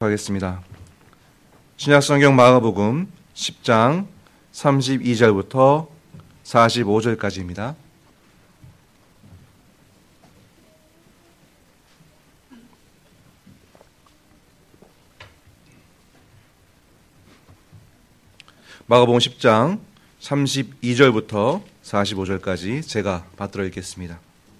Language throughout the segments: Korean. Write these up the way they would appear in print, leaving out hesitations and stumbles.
하겠습니다. 신약성경 마가복음 10장 32절부터 45절까지입니다. 마가복음 10장 32절부터 45절까지 제가 받들어 읽겠습니다.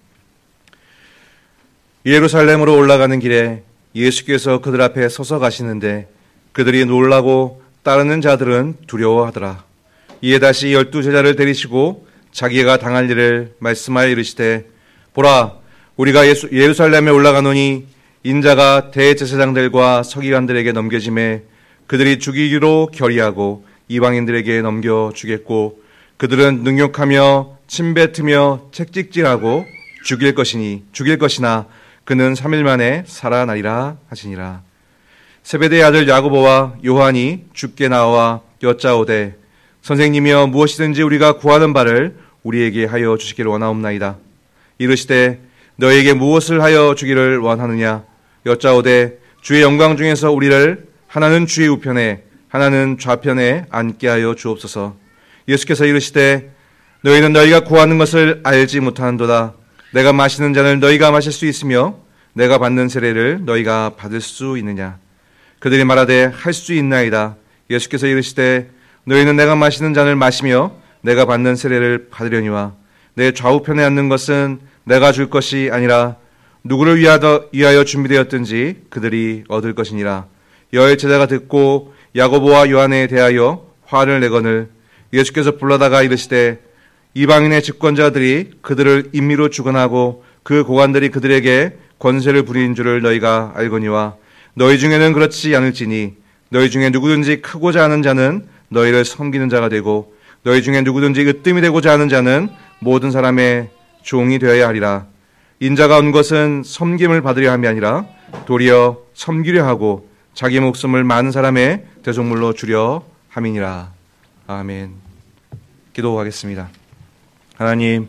예루살렘으로 올라가는 길에 예수께서 그들 앞에 서서 가시는데 그들이 놀라고 따르는 자들은 두려워하더라. 이에 다시 12제자를 데리시고 자기가 당할 일을 말씀하여 이르시되 보라, 우리가 예루살렘에 올라가노니 인자가 대제사장들과 서기관들에게 넘겨짐에 그들이 죽이기로 결의하고 이방인들에게 넘겨주겠고 그들은 능욕하며 침뱉으며 책찍질하고 죽일 것이나 그는 3일 만에 살아나리라 하시니라. 세베대의 아들 야고보와 요한이 주께 나와 여짜오되 선생님이여 무엇이든지 우리가 구하는 바를 우리에게 하여 주시기를 원하옵나이다. 이르시되 너에게 무엇을 하여 주기를 원하느냐. 여짜오되 주의 영광 중에서 우리를 하나는 주의 우편에 하나는 좌편에 앉게 하여 주옵소서. 예수께서 이르시되 너희는 너희가 구하는 것을 알지 못하는도다. 내가 마시는 잔을 너희가 마실 수 있으며 내가 받는 세례를 너희가 받을 수 있느냐. 그들이 말하되 할 수 있나이다. 예수께서 이르시되 너희는 내가 마시는 잔을 마시며 내가 받는 세례를 받으려니와 내 좌우편에 앉는 것은 내가 줄 것이 아니라 누구를 위하여 준비되었든지 그들이 얻을 것이니라. 열 제자가 듣고 야고보와 요한에 대하여 화를 내거늘 예수께서 불러다가 이르시되 이방인의 집권자들이 그들을 임의로 주관하고 그 고관들이 그들에게 권세를 부리는 줄을 너희가 알거니와 너희 중에는 그렇지 않을지니 너희 중에 누구든지 크고자 하는 자는 너희를 섬기는 자가 되고 너희 중에 누구든지 으뜸이 되고자 하는 자는 모든 사람의 종이 되어야 하리라. 인자가 온 것은 섬김을 받으려 함이 아니라 도리어 섬기려 하고 자기 목숨을 많은 사람의 대속물로 주려 함이니라. 아멘. 기도하겠습니다. 하나님,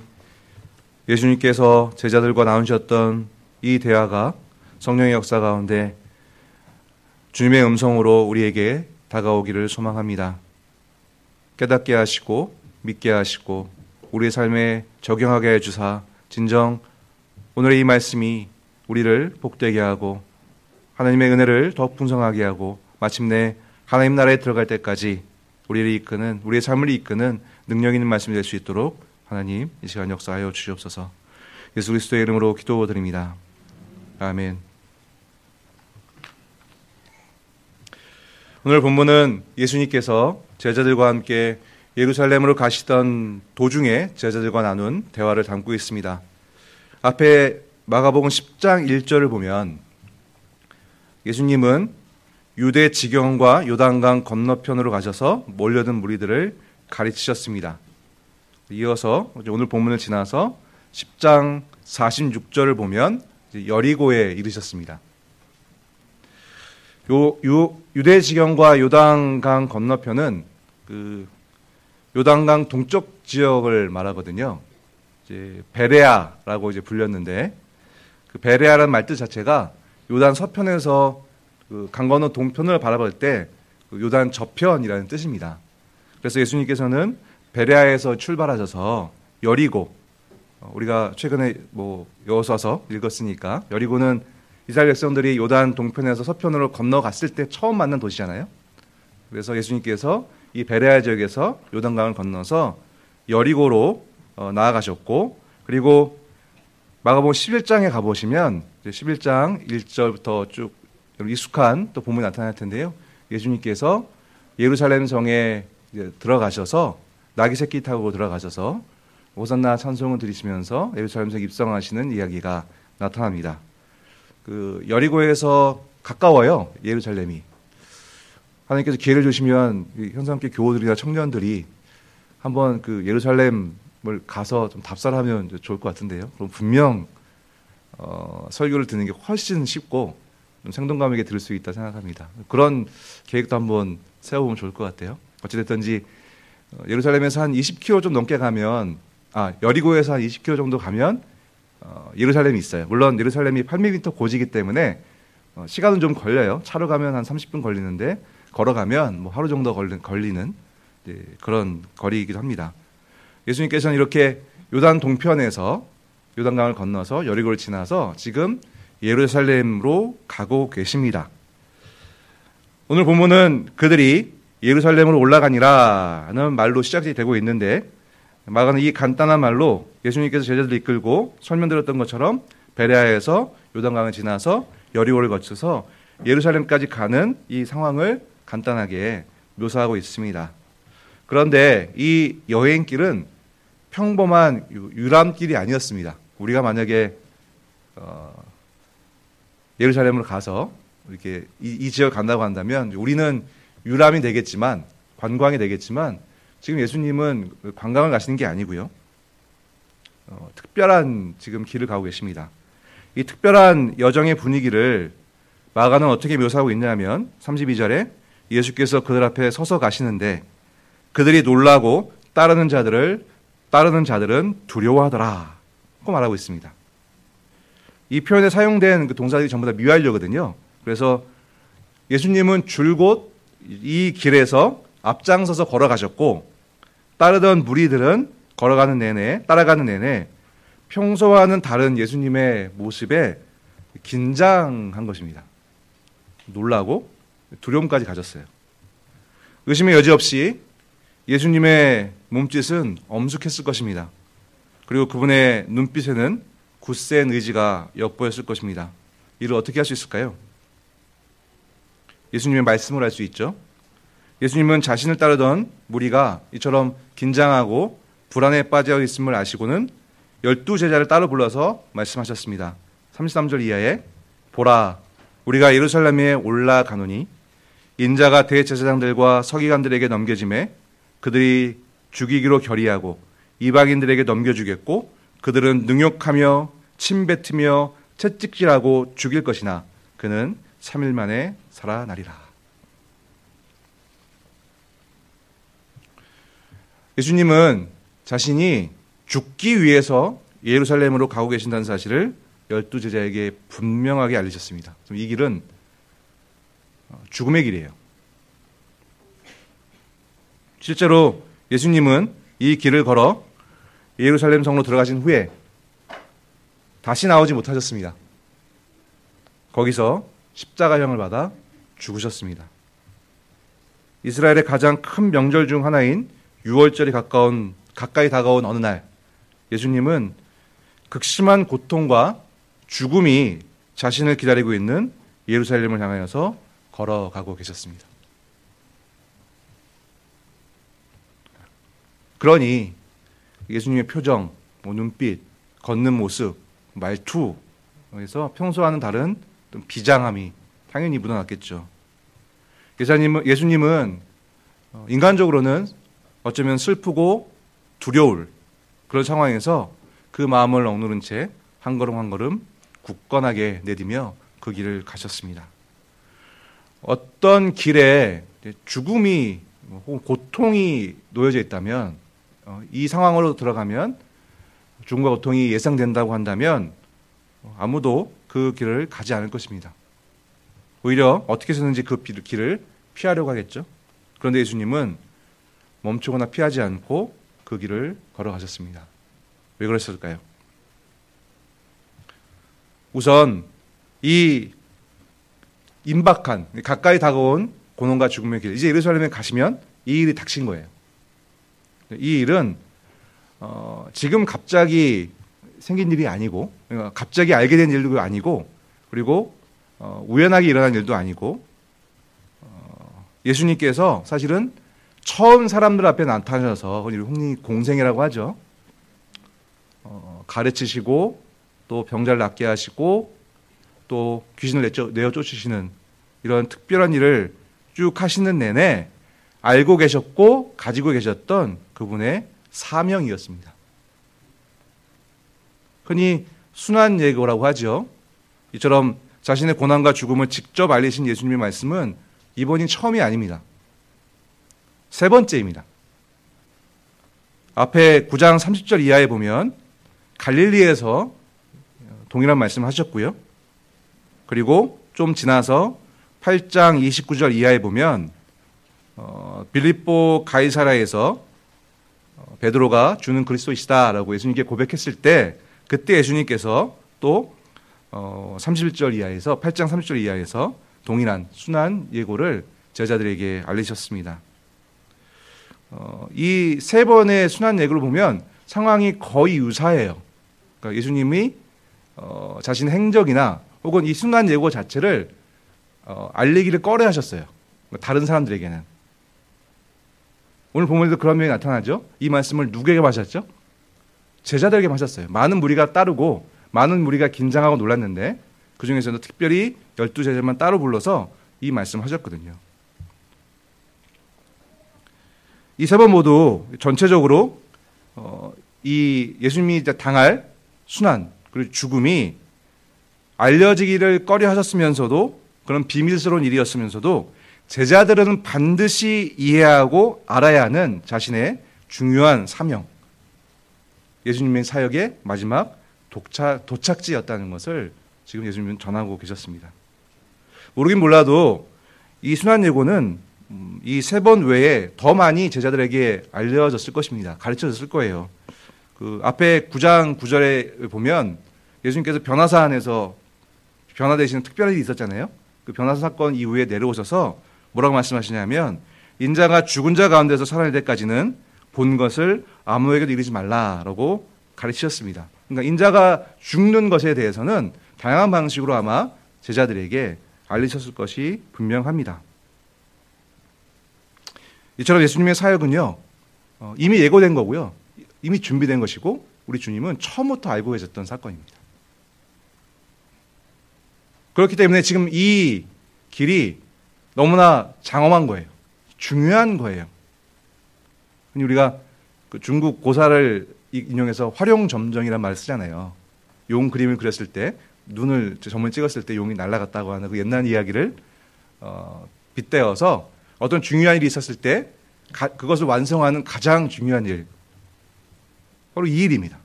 예수님께서 제자들과 나누셨던 이 대화가 성령의 역사 가운데 주님의 음성으로 우리에게 다가오기를 소망합니다. 깨닫게 하시고 믿게 하시고 우리의 삶에 적용하게 해주사 진정 오늘의 이 말씀이 우리를 복되게 하고 하나님의 은혜를 더 풍성하게 하고 마침내 하나님 나라에 들어갈 때까지 우리를 이끄는 우리의 삶을 이끄는 능력 있는 말씀이 될 수 있도록 하나님 이 시간 역사하여 주시옵소서. 예수 그리스도의 이름으로 기도드립니다. 아멘. 오늘 본문은 예수님께서 제자들과 함께 예루살렘으로 가시던 도중에 제자들과 나눈 대화를 담고 있습니다. 앞에 마가복음 10장 1절을 보면 예수님은 유대 지경과 요단강 건너편으로 가셔서 몰려든 무리들을 가르치셨습니다. 이어서 오늘 본문을 지나서 10장 46절을 보면 여리고에 이르셨습니다. 유대 지경과 요단강 건너편은 그 요단강 동쪽 지역을 말하거든요. 이제 베레아라고 이제 불렸는데 그 베레아라는 말뜻 자체가 요단 서편에서 그 강 건너 동편을 바라볼 때 그 요단 저편이라는 뜻입니다. 그래서 예수님께서는 베레아에서 출발하셔서 여리고, 우리가 최근에 여어서 와서 읽었으니까 여리고는 이스라엘 백성들이 요단 동편에서 서편으로 건너갔을 때 처음 만난 도시잖아요. 그래서 예수님께서 이 베레아 지역에서 요단강을 건너서 여리고로 나아가셨고, 그리고 마가복음 11장에 가보시면 11장 1절부터 쭉 익숙한 또 본문이 나타날 텐데요. 예수님께서 예루살렘 성에 들어가셔서 나귀 새끼 타고 들어가셔서 호산나 찬송을 드리시면서 예루살렘 성에 입성하시는 이야기가 나타납니다. 그 여리고에서 가까워요, 예루살렘이. 하나님께서 기회를 주시면 현상교 교우들이나 청년들이 한번 그 예루살렘을 가서 좀 답사하면 좋을 것 같은데요. 그럼 분명 설교를 듣는 게 훨씬 쉽고 좀 생동감 있게 들을 수 있다 생각합니다. 그런 계획도 한번 세워보면 좋을 것 같아요. 어찌됐든지 예루살렘에서 한 20km 좀 넘게 가면, 여리고에서 한 20km 정도 가면 예루살렘이 있어요. 물론 예루살렘이 800m 고지이기 때문에 시간은 좀 걸려요. 차로 가면 한 30분 걸리는데 걸어가면 뭐 하루 정도 걸리는 그런 거리이기도 합니다. 예수님께서는 이렇게 요단 동편에서 요단강을 건너서 여리고를 지나서 지금 예루살렘으로 가고 계십니다. 오늘 본문은 그들이 예루살렘으로 올라가니라는 말로 시작이 되고 있는데 마가는 이 간단한 말로 예수님께서 제자들을 이끌고 설명드렸던 것처럼 베레아에서 요단강을 지나서 여리고를 거쳐서 예루살렘까지 가는 이 상황을 간단하게 묘사하고 있습니다. 그런데 이 여행길은 평범한 유람길이 아니었습니다. 우리가 만약에 예루살렘으로 가서 이렇게 이 지역을 간다고 한다면 우리는 유람이 되겠지만 관광이 되겠지만 지금 예수님은 관광을 가시는 게 아니고요. 특별한 지금 길을 가고 계십니다. 이 특별한 여정의 분위기를 마가는 어떻게 묘사하고 있냐면 32절에 예수께서 그들 앞에 서서 가시는데 그들이 놀라고 따르는 자들은 두려워하더라 고 말하고 있습니다. 이 표현에 사용된 그 동사들이 전부 다 미완료거든요. 그래서 예수님은 줄곧 이 길에서 앞장서서 걸어가셨고 따르던 무리들은 따라가는 내내 평소와는 다른 예수님의 모습에 긴장한 것입니다. 놀라고 두려움까지 가졌어요. 의심의 여지 없이 예수님의 몸짓은 엄숙했을 것입니다. 그리고 그분의 눈빛에는 굳센 의지가 엿보였을 것입니다. 이를 어떻게 할 수 있을까요? 예수님의 말씀을 할 수 있죠. 예수님은 자신을 따르던 무리가 이처럼 긴장하고 불안에 빠져 있음을 아시고는 12제자를 따로 불러서 말씀하셨습니다. 33절 이하에 보라, 우리가 예루살렘에 올라가노니 인자가 대제사장들과 서기관들에게 넘겨짐에 그들이 죽이기로 결의하고 이방인들에게 넘겨주겠고 그들은 능욕하며 침뱉으며 채찍질하고 죽일 것이나 그는 3일 만에 살아나리라. 예수님은 자신이 죽기 위해서 예루살렘으로 가고 계신다는 사실을 12제자에게 분명하게 알리셨습니다. 이 길은 죽음의 길이에요. 실제로 예수님은 이 길을 걸어 예루살렘 성으로 들어가신 후에 다시 나오지 못하셨습니다. 거기서 십자가형을 받아 죽으셨습니다. 이스라엘의 가장 큰 명절 중 하나인 유월절이 가까이 다가온 어느 날 예수님은 극심한 고통과 죽음이 자신을 기다리고 있는 예루살렘을 향하여서 걸어가고 계셨습니다. 그러니 예수님의 표정, 눈빛, 걷는 모습, 말투에서 평소와는 다른 비장함이 당연히 묻어났겠죠. 예수님은 인간적으로는 어쩌면 슬프고 두려울 그런 상황에서 그 마음을 억누른 채 한 걸음 한 걸음 굳건하게 내디며 그 길을 가셨습니다. 어떤 길에 죽음이 혹은 고통이 놓여져 있다면 이 상황으로 들어가면 죽음과 고통이 예상된다고 한다면 아무도 그 길을 가지 않을 것입니다. 오히려 어떻게 해서든지 그 길을 피하려고 하겠죠. 그런데 예수님은 멈추거나 피하지 않고 그 길을 걸어가셨습니다. 왜 그랬을까요? 우선 이 임박한 가까이 다가온 고난과 죽음의 길, 이제 예루살렘에 가시면 이 일이 닥친 거예요. 이 일은 지금 갑자기 생긴 일이 아니고 갑자기 알게 된 일도 아니고 그리고 우연하게 일어난 일도 아니고 예수님께서 사실은 처음 사람들 앞에 나타나셔서 흔히 공생애라고 하죠. 가르치시고 또 병자를 낫게 하시고 또 귀신을 내어 쫓으시는 이런 특별한 일을 쭉 하시는 내내 알고 계셨고 가지고 계셨던 그분의 사명이었습니다. 흔히 순환 예고라고 하죠. 이처럼 자신의 고난과 죽음을 직접 알리신 예수님의 말씀은 이번이 처음이 아닙니다. 세 번째입니다. 앞에 9장 30절 이하에 보면 갈릴리에서 동일한 말씀을 하셨고요. 그리고 좀 지나서 8장 29절 이하에 보면 빌립보 가이사라에서 베드로가 주는 그리스도이시다라고 예수님께 고백했을 때 그때 예수님께서 또 31절 이하에서 8장 30절 이하에서 동일한 순환 예고를 제자들에게 알리셨습니다. 이 세 번의 순환 예고를 보면 상황이 거의 유사해요. 그러니까 예수님이 자신의 행적이나 혹은 이 순환 예고 자체를 알리기를 꺼려하셨어요. 다른 사람들에게는. 오늘 본문에도 그런 면이 나타나죠. 이 말씀을 누구에게 하셨죠? 제자들에게 하셨어요. 많은 무리가 따르고 많은 무리가 긴장하고 놀랐는데 그 중에서도 특별히 12제자만 따로 불러서 이 말씀을 하셨거든요. 이 세 번 모두 전체적으로 이 예수님이 당할 순환 그리고 죽음이 알려지기를 꺼려 하셨으면서도 그런 비밀스러운 일이었으면서도 제자들은 반드시 이해하고 알아야 하는 자신의 중요한 사명, 예수님의 사역의 마지막 도착지였다는 것을 지금 예수님은 전하고 계셨습니다. 모르긴 몰라도 이 순환 예고는 이 세 번 외에 더 많이 제자들에게 알려졌을 것입니다. 가르쳐졌을 거예요. 그 앞에 9장 9절에 보면 예수님께서 변화사 안에서 변화되시는 특별한 일이 있었잖아요. 그 변화사 사건 이후에 내려오셔서 뭐라고 말씀하시냐면 인자가 죽은 자 가운데서 살아날 때까지는 본 것을 아무에게도 이르지 말라라고 가르치셨습니다. 그러니까 인자가 죽는 것에 대해서는 다양한 방식으로 아마 제자들에게 알리셨을 것이 분명합니다. 이처럼 예수님의 사역은요 이미 예고된 거고요. 이미 준비된 것이고 우리 주님은 처음부터 알고 계셨던 사건입니다. 그렇기 때문에 지금 이 길이 너무나 장엄한 거예요. 중요한 거예요. 우리가 그 중국 고사를 인용해서 활용점정이라는 말을 쓰잖아요. 용 그림을 그렸을 때 눈을 점을 찍었을 때 용이 날아갔다고 하는 그 옛날 이야기를 빗대어서 어떤 중요한 일이 있었을 때 그것을 완성하는 가장 중요한 일 바로 이 일입니다.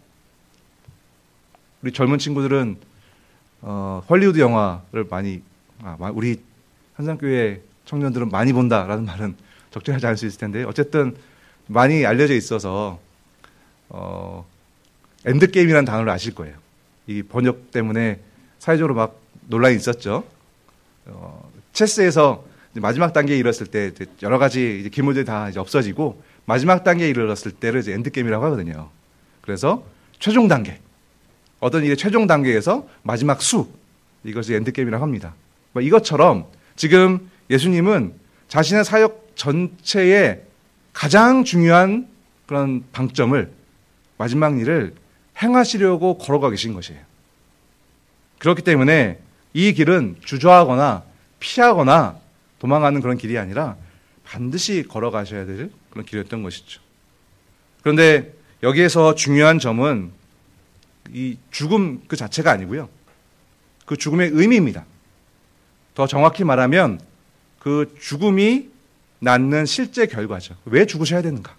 우리 젊은 친구들은 헐리우드 영화를 많이 우리 한산교회 청년들은 많이 본다라는 말은 적절하지 않을 수 있을 텐데 어쨌든 많이 알려져 있어서 엔드게임이라는 단어를 아실 거예요. 이 번역 때문에 사회적으로 막 논란이 있었죠. 체스에서 마지막 단계에 이르렀을 때 여러 가지 이제 기물들이 다 이제 없어지고 마지막 단계에 이르렀을 때를 이제 엔드게임이라고 하거든요. 그래서 최종 단계, 어떤 일의 최종 단계에서 마지막 수, 이것을 엔드게임이라고 합니다. 이것처럼 지금 예수님은 자신의 사역 전체의 가장 중요한 그런 방점을 마지막 일을 행하시려고 걸어가 계신 것이에요. 그렇기 때문에 이 길은 주저하거나 피하거나 도망가는 그런 길이 아니라 반드시 걸어가셔야 될 그런 길이었던 것이죠. 그런데 여기에서 중요한 점은 이 죽음 그 자체가 아니고요. 그 죽음의 의미입니다. 더 정확히 말하면 그 죽음이 낳는 실제 결과죠. 왜 죽으셔야 되는가?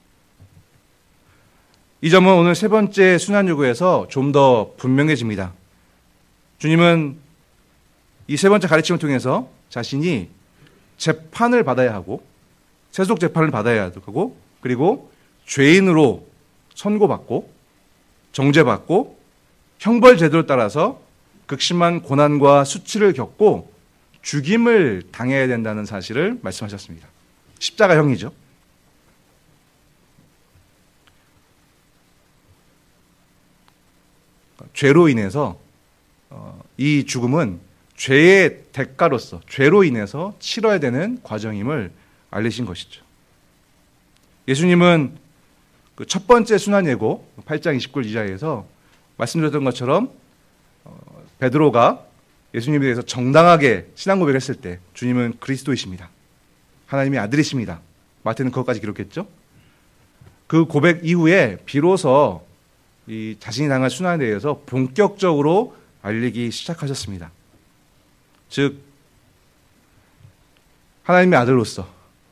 이 점은 오늘 세 번째 순환요구에서 좀 더 분명해집니다. 주님은 이 세 번째 가르침을 통해서 자신이 재판을 받아야 하고 세속 재판을 받아야 하고 그리고 죄인으로 선고받고 정죄받고 형벌 제도를 따라서 극심한 고난과 수치를 겪고 죽임을 당해야 된다는 사실을 말씀하셨습니다. 십자가형이죠. 죄로 인해서 이 죽음은 죄의 대가로서 죄로 인해서 치러야 되는 과정임을 알리신 것이죠. 예수님은 그 첫 번째 순환 예고 8장 29절 이하에서 말씀드렸던 것처럼 베드로가 예수님에 대해서 정당하게 신앙 고백했을 때 주님은 그리스도이십니다. 하나님의 아들이십니다. 마태는 그것까지 기록했죠. 그 고백 이후에 비로소 이 자신이 당한 순환에 대해서 본격적으로 알리기 시작하셨습니다. 즉 하나님의 아들로서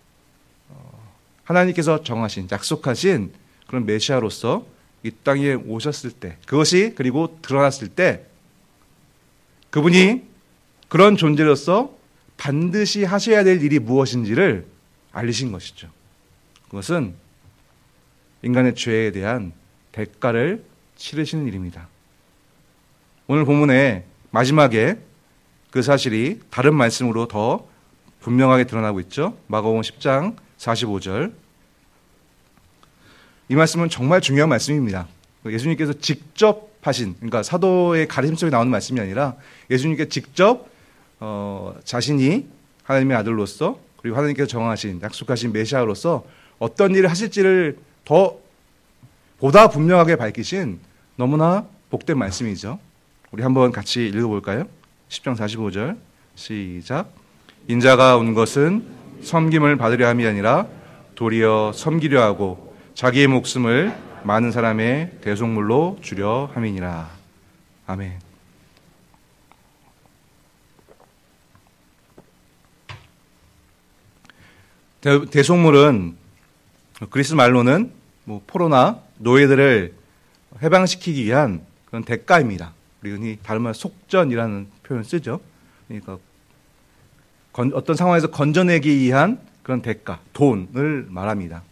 하나님께서 정하신 약속하신 그런 메시아로서 이 땅에 오셨을 때 그것이 그리고 드러났을 때 그분이 그런 존재로서 반드시 하셔야 될 일이 무엇인지를 알리신 것이죠. 그것은 인간의 죄에 대한 대가를 치르시는 일입니다. 오늘 본문의 마지막에 그 사실이 다른 말씀으로 더 분명하게 드러나고 있죠. 마가복음 10장 45절. 이 말씀은 정말 중요한 말씀입니다. 예수님께서 직접 하신, 그러니까 사도의 가르침 속에 나오는 말씀이 아니라 예수님께 직접 자신이 하나님의 아들로서 그리고 하나님께서 정하신 약속하신 메시아로서 어떤 일을 하실지를 보다 분명하게 밝히신 너무나 복된 말씀이죠. 우리 한번 같이 읽어볼까요? 10장 45절 시작. 인자가 온 것은 섬김을 받으려 함이 아니라 도리어 섬기려 하고 자기의 목숨을 많은 사람의 대속물로 주려 함이니라. 아멘. 대속물은 그리스 말로는 포로나 노예들을 해방시키기 위한 그런 대가입니다. 우리 흔히 다른 말 속전이라는 표현을 쓰죠. 그러니까 어떤 상황에서 건져내기 위한 그런 대가, 돈을 말합니다.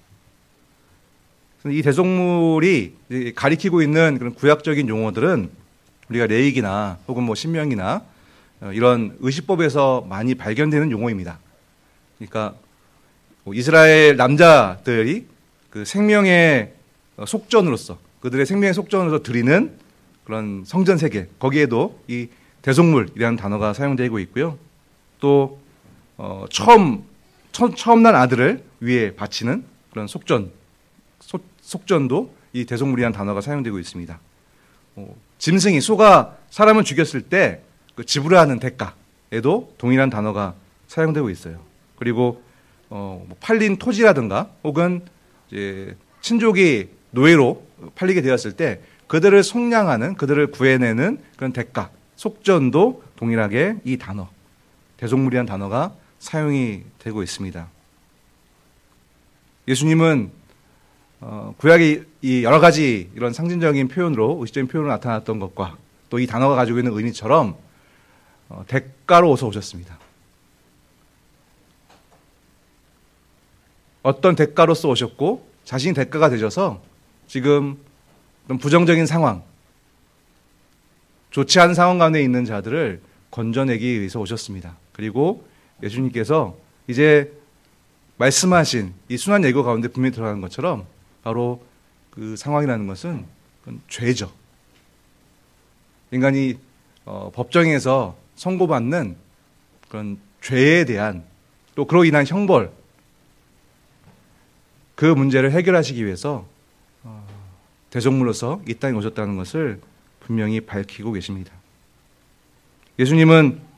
이 대속물이 가리키고 있는 그런 구약적인 용어들은 우리가 레위기나 혹은 신명기나 이런 의식법에서 많이 발견되는 용어입니다. 그러니까 이스라엘 남자들이 그 생명의 속전으로서 그들의 생명의 속전으로서 드리는 그런 성전 세계, 거기에도 이 대속물이라는 단어가 사용되고 있고요. 또 처음 난 아들을 위해 바치는 그런 속전도 이 대속물이라는 단어가 사용되고 있습니다. 짐승이, 소가 사람을 죽였을 때 그 지불해야 하는 대가에도 동일한 단어가 사용되고 있어요. 그리고 팔린 토지라든가 혹은 이제 친족이 노예로 팔리게 되었을 때 그들을 속량하는, 그들을 구해내는 그런 대가, 속전도 동일하게 이 단어, 대속물이라는 단어가 사용이 되고 있습니다. 예수님은 구약의 이 여러 가지 이런 상징적인 표현으로, 의식적인 표현으로 나타났던 것과 또 이 단어가 가지고 있는 의미처럼 대가로서 오셨습니다. 어떤 대가로서 오셨고 자신이 대가가 되셔서 지금 부정적인 상황, 좋지 않은 상황 가운데 있는 자들을 건져내기 위해서 오셨습니다. 그리고 예수님께서 이제 말씀하신 이 순환 예고 가운데 분명히 들어가는 것처럼 바로 그 상황이라는 것은 죄죠. 인간이 법정에서 선고받는 그런 죄에 대한 또 그로 인한 형벌, 그 문제를 해결하시기 위해서 대속물로서 이 땅에 오셨다는 것을 분명히 밝히고 계십니다. 예수님은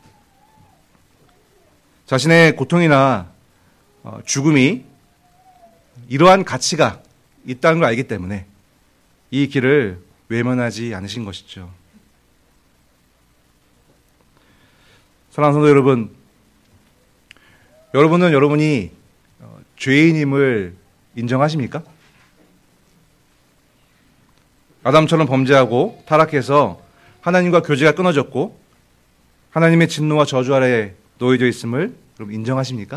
자신의 고통이나 죽음이 이러한 가치가 있다는 걸 알기 때문에 이 길을 외면하지 않으신 것이죠. 사랑하는 성도 여러분, 여러분은 여러분이 죄인임을 인정하십니까? 아담처럼 범죄하고 타락해서 하나님과 교제가 끊어졌고 하나님의 진노와 저주 아래에 놓여져 있음을 여러분 인정하십니까?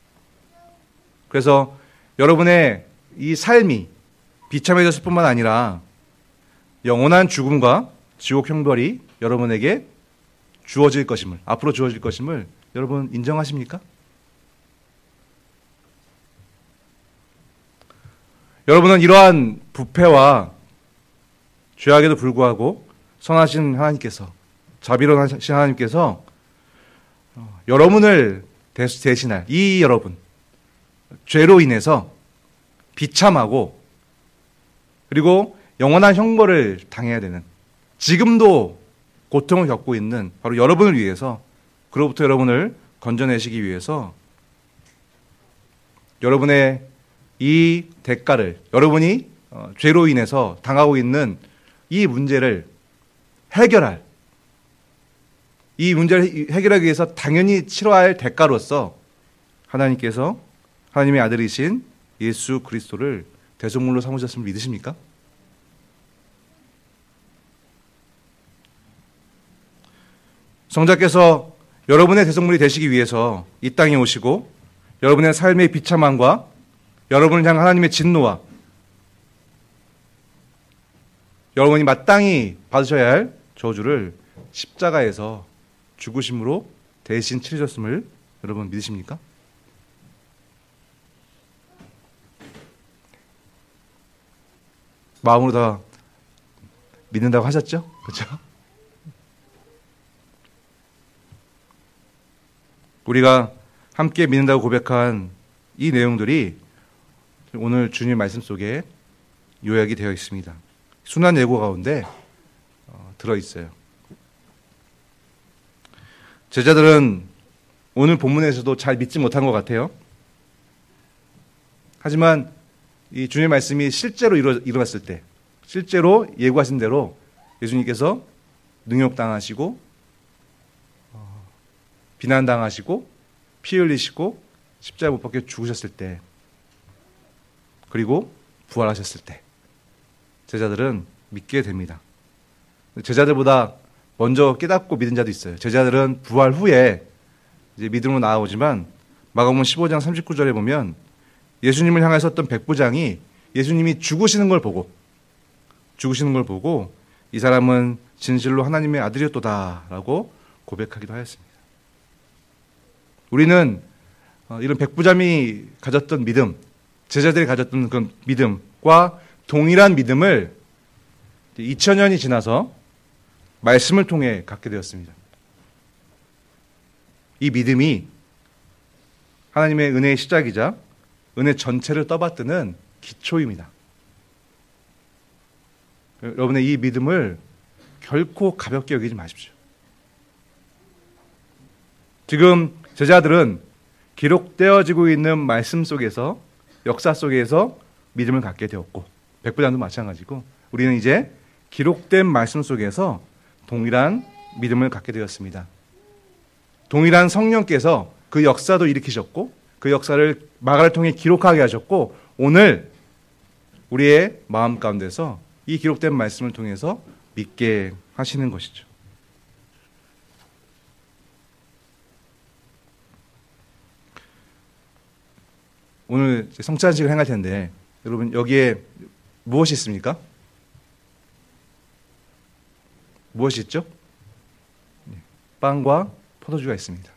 그래서 여러분의 이 삶이 비참해졌을 뿐만 아니라 영원한 죽음과 지옥 형벌이 여러분에게 주어질 것임을, 앞으로 주어질 것임을 여러분 인정하십니까? 여러분은 이러한 부패와 죄악에도 불구하고 선하신 하나님께서, 자비로우신 하나님께서 여러분을 대신할 이 여러분, 죄로 인해서 비참하고 그리고 영원한 형벌을 당해야 되는, 지금도 고통을 겪고 있는 바로 여러분을 위해서, 그로부터 여러분을 건져내시기 위해서 여러분의 이 대가를, 여러분이 죄로 인해서 당하고 있는 이 문제를 이 문제를 해결하기 위해서 당연히 치러야 할 대가로서 하나님께서 하나님의 아들이신 예수 그리스도를 대속물로 삼으셨음을 믿으십니까? 성자께서 여러분의 대성물이 되시기 위해서 이 땅에 오시고 여러분의 삶의 비참함과 여러분을 향한 하나님의 진노와 여러분이 마땅히 받으셔야 할 저주를 십자가에서 죽으심으로 대신 치르셨음을 여러분 믿으십니까? 마음으로 다 믿는다고 하셨죠? 그렇죠? 우리가 함께 믿는다고 고백한 이 내용들이 오늘 주님 말씀 속에 요약이 되어 있습니다. 순환 예고 가운데 들어있어요. 제자들은 오늘 본문에서도 잘 믿지 못한 것 같아요. 하지만 이 주님의 말씀이 실제로 일어났을 때, 실제로 예고하신 대로 예수님께서 능욕당하시고 비난당하시고 피 흘리시고 십자가에 못 박혀 죽으셨을 때, 그리고 부활하셨을 때 제자들은 믿게 됩니다. 제자들보다 먼저 깨닫고 믿은 자도 있어요. 제자들은 부활 후에 이제 믿음으로 나아오지만 마가복음 15장 39절에 보면 예수님을 향해서 어떤 백부장이 예수님이 죽으시는 걸 보고 이 사람은 진실로 하나님의 아들이었도다라고 고백하기도 하였습니다. 우리는 이런 백부장이 가졌던 믿음, 제자들이 가졌던 그 믿음과 동일한 믿음을 2000년이 지나서 말씀을 통해 갖게 되었습니다. 이 믿음이 하나님의 은혜의 시작이자 은혜 전체를 떠받드는 기초입니다. 여러분의 이 믿음을 결코 가볍게 여기지 마십시오. 지금 제자들은 기록되어지고 있는 말씀 속에서, 역사 속에서 믿음을 갖게 되었고, 백부장도 마찬가지고, 우리는 이제 기록된 말씀 속에서 동일한 믿음을 갖게 되었습니다. 동일한 성령께서 그 역사도 일으키셨고, 그 역사를 마가를 통해 기록하게 하셨고, 오늘 우리의 마음 가운데서 이 기록된 말씀을 통해서 믿게 하시는 것이죠. 오늘 성찬식을 행할 텐데 여러분 여기에 무엇이 있습니까? 무엇이 있죠? 빵과 포도주가 있습니다.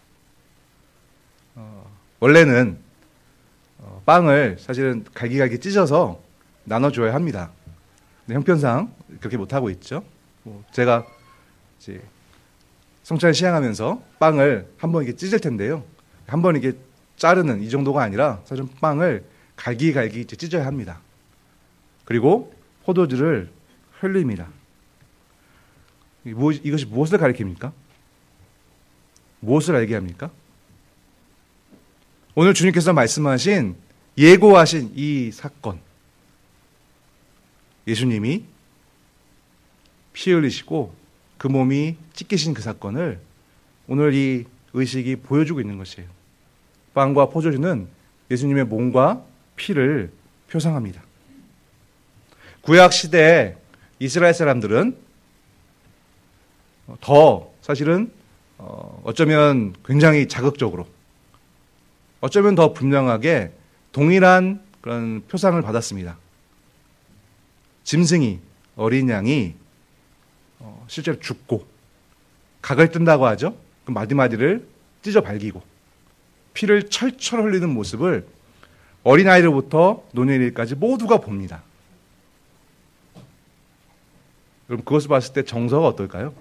원래는 빵을 사실은 갈기갈기 찢어서 나눠줘야 합니다. 근데 형편상 그렇게 못하고 있죠. 제가 이제 성찬을 시행하면서 빵을 한번 이렇게 찢을 텐데요. 한번 이렇게 자르는 이 정도가 아니라 사실은 빵을 갈기갈기 찢어야 합니다. 그리고 포도주를 흘립니다. 이것이 무엇을 가리킵니까? 무엇을 알게 합니까? 오늘 주님께서 말씀하신, 예고하신 이 사건, 예수님이 피 흘리시고 그 몸이 찢기신 그 사건을 오늘 이 의식이 보여주고 있는 것이에요. 빵과 포도주는 예수님의 몸과 피를 표상합니다. 구약 시대에 이스라엘 사람들은 더 사실은 어쩌면 굉장히 자극적으로, 어쩌면 더 분명하게 동일한 그런 표상을 받았습니다. 짐승이, 어린 양이 실제로 죽고 각을 뜬다고 하죠. 그 마디마디를 찢어 발기고 피를 철철 흘리는 모습을 어린아이로부터 노년일까지 모두가 봅니다. 그럼 그것을 봤을 때 정서가 어떨까요?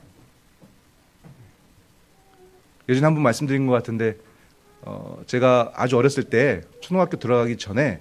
예전에 한번 말씀드린 것 같은데 제가 아주 어렸을 때 초등학교 들어가기 전에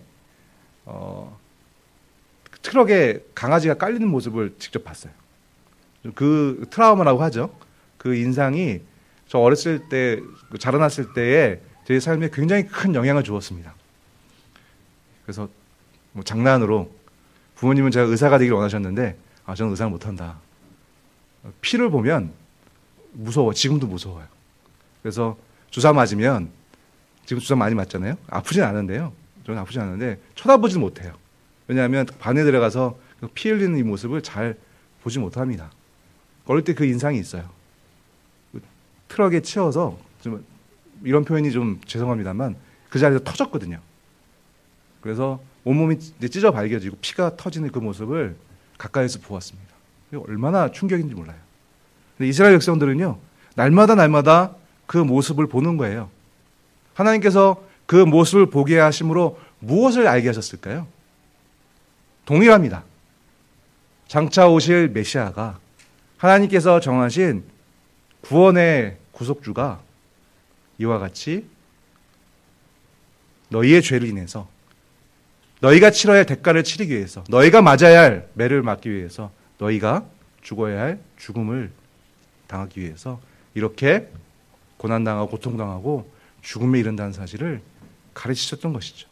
트럭에 강아지가 깔리는 모습을 직접 봤어요. 그 트라우마라고 하죠. 그 인상이 저 어렸을 때, 자라났을 때에 제 삶에 굉장히 큰 영향을 주었습니다. 그래서 뭐 장난으로 부모님은 제가 의사가 되기를 원하셨는데 저는 의사를 못한다. 피를 보면 무서워. 지금도 무서워요. 그래서 주사 맞으면, 지금 주사 많이 맞잖아요. 아프진 않은데요. 저는 아프진 않은데 쳐다보지도 못해요. 왜냐하면 반에 들어가서 피 흘리는 이 모습을 잘 보지 못합니다. 어릴 때 그 인상이 있어요. 트럭에 치여서 좀 이런 표현이 좀 죄송합니다만 그 자리에서 터졌거든요. 그래서 온몸이 찢어 발겨지고 피가 터지는 그 모습을 가까이서 보았습니다. 얼마나 충격인지 몰라요. 근데 이스라엘 백성들은요, 날마다 그 모습을 보는 거예요. 하나님께서 그 모습을 보게 하심으로 무엇을 알게 하셨을까요? 동일합니다. 장차 오실 메시아가 하나님께서 정하신 구원의 구속주가 이와 같이 너희의 죄를 인해서 너희가 치러야 할 대가를 치르기 위해서 너희가 맞아야 할 매를 맞기 위해서 너희가 죽어야 할 죽음을 당하기 위해서 이렇게 고난당하고 고통당하고 죽음에 이른다는 사실을 가르치셨던 것이죠.